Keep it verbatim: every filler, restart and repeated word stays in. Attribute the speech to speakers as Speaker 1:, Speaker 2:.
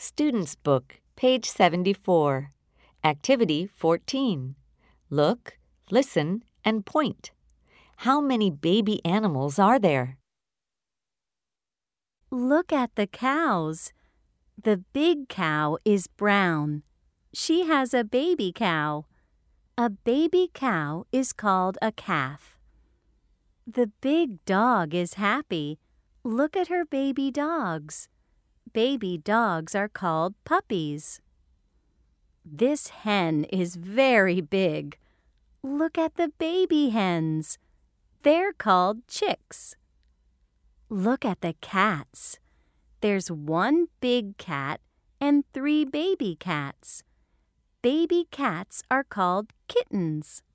Speaker 1: Student's Book, page seventy-four. Activity fourteen. Look, listen, and point. How many baby animals are there?
Speaker 2: Look at the cows. The big cow is brown. She has a baby cow. A baby cow is called a calf. The big dog is happy. Look at her baby dogs. Baby dogs are called puppies. This hen is very big. Look at the baby hens. They're called chicks. Look at the cats. There's one big cat and three baby cats. Baby cats are called kittens.